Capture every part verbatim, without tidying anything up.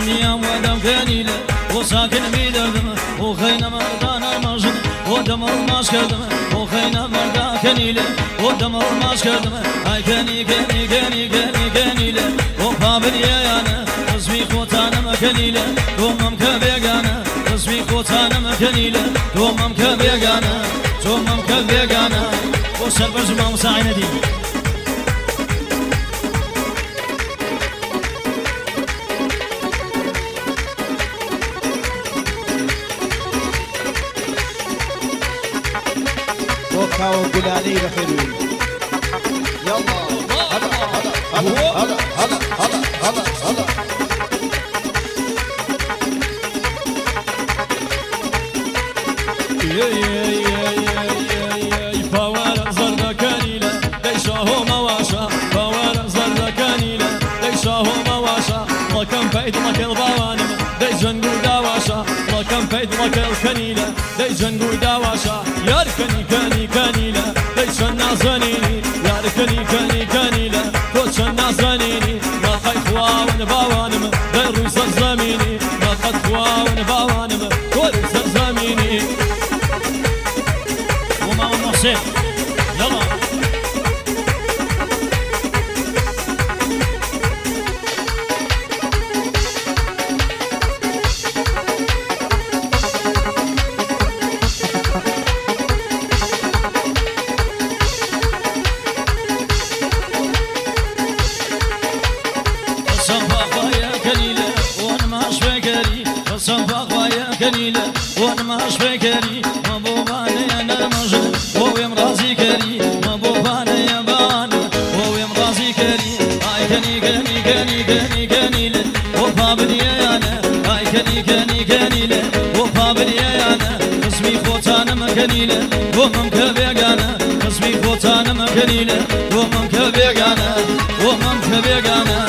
دنيا ودم كنيلة وساكن بيدردم وخينا مردان المجد ودم الماش كردم وخينا مردا كنيلة ودم الماش كردم هاي كني كني كني كني كنيلة وقابل يانا اسمي خوتانا مكنيلة دومم كبيغانا اسمي خوتانا مكنيلة دومم كبيغانا دومم كبيغانا وسربز ما مساعنا دي وكاو بلالي بخير يلا هلا هلا هلا هلا هلا هلا هلا هلا يا يا يا يا يا فوار زرد كنيلة ليش هو مواشا فوار زرد كنيلة ليش هو مواشا لكم بيت لك البوانم دي جنقو داواشا لكم بيت لك الكنيلة دي جنقو داواشا يا ركني كني كنيلة ليش النازنيني يا ركني كني كنيلة كوتش النازنيني ما خيخوا ونبوانم دي روس الزميني ما خيخوا ونبوانم كوتش الزميني وما ونصيب يلا كنيلة وانا ماش فكري ما بوباني انا المجد وويم راسي كري ما بوباني يا بانا وويم راسي كري هاي كني كني كني كني كنيلة وفابني يا انا هاي كني كني كنيلة وفابني يا انا اسمي خوتانا مكنيلة ومم كبيغانا اسمي خوتانا مكنيلة ومم كبيغانا ومم كبيغانا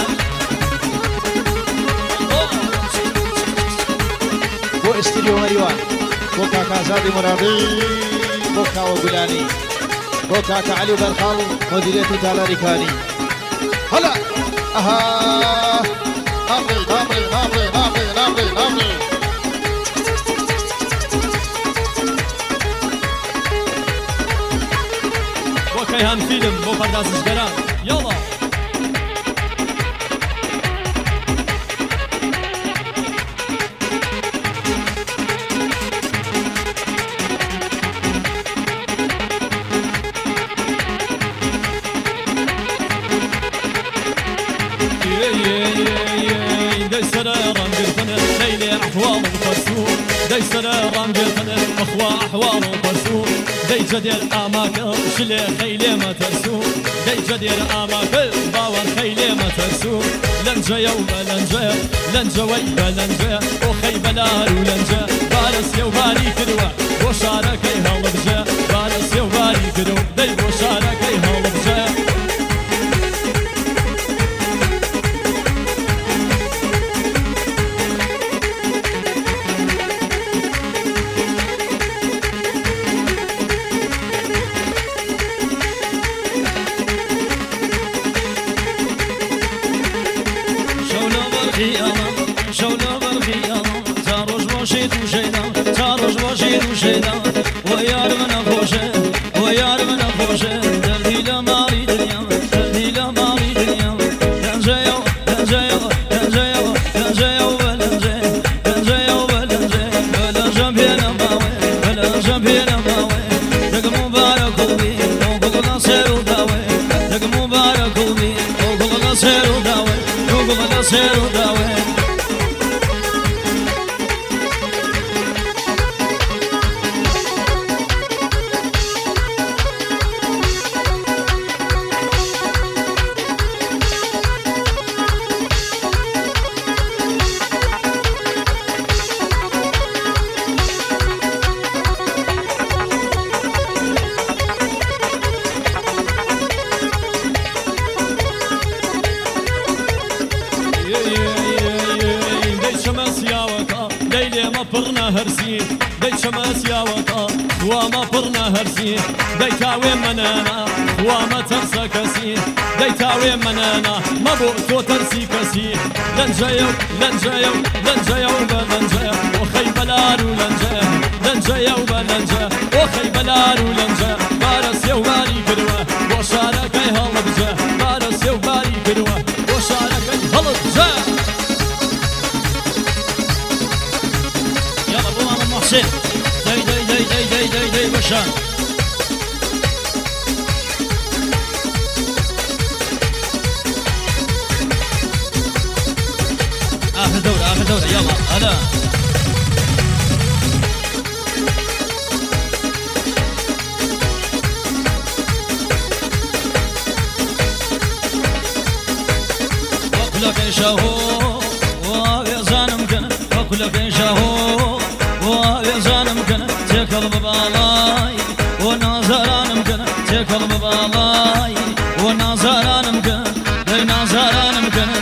استديو مريوان بوكا كازادي مرابي بوكا وغلاني بوكا كعلي برخال مديرية تالا ريكاني هلا اها نامري نامري نامري نامري نامري نامري بوكا يهان فيلم بوكا داس جران يلا دي سنة رانجتنا أخوة أحوال وفرسون دي جدير أماكن شلي خيلي ما ترسون دي جدير أماكن باوان خيلي ما ترسون لنجا يوم لنجا لنجا ويبا لنجا وخي بلار ولنجا بارس يوباري كدوا وشاركي هالبجا بارس يوباري كدوا دي وشاركي هالبجا شولا بالخيام تاروج باشيد وشيدا تاروج باشيد وشيدا ويار من أخوشه ويار من أخوشه دردي لماري دنيا دردي لماري دنيا لنجيو لنجيو لنجيو لنجيو بلنجي لنجيو بلنجي بلنجم بينا ماوي بلنجم بينا ماوي لك مبارك بي وقل سيرو داوي لك مبارك بي وقل سيرو داوي وقل سيرو داوي هرسين بيت شمس يا وطا وما فرنا هرسين بيتاوي منانا وما تنسى كسين بيتا چاوێ منەنا مەبوو تۆ تەرسی کەسی لەنجەیە و لەنجەیە و لەنجەیە و بە لەنجەیە وەخەی بەلار و لەنجەیە لەنجەیە و بە لەنجە وەخەی بەلار و لەنجە بارە سێوباری کردووە بۆ شارەکەی هەڵبجە بارە سێوباری کردووە بۆ شارەکەی هەڵبجە یاڵە بۆ مامە محسن دەی دەی دەی دەی دەی دەی دەی بەشان آخر دورة آخر دورة يلا هلا وكلك شهو ويا زانم كنا وكلك شهو ويا زانم كنا تكل ببالاي ونازرانم كنا تكل ببالاي ونازرانم كنا دي نازرانم كنا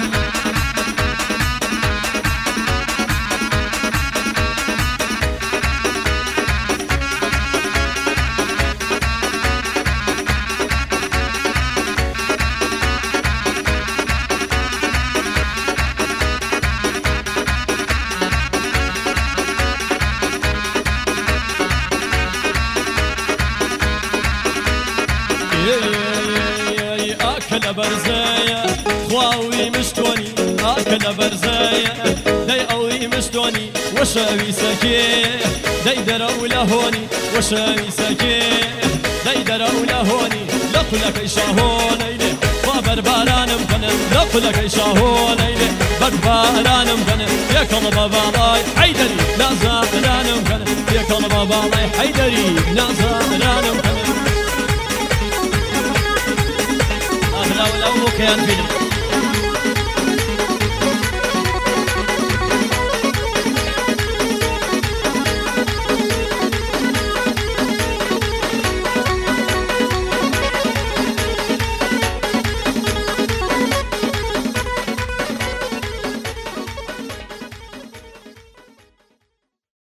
أكل برزايا خواوي مشتوني أكل برزايا داي أوي مشتوني وشاوي سكي داي درو لهوني وشاوي سكي داي درو لهوني لقلك شاهون إلي وبربارانم كنن لقلك شاهون إلي بربارانم كنن يكل بابالاي حيدري لا زعلانم كنن يكل بابالاي حيدري لا زعلانم كنن لو لو كان فيلم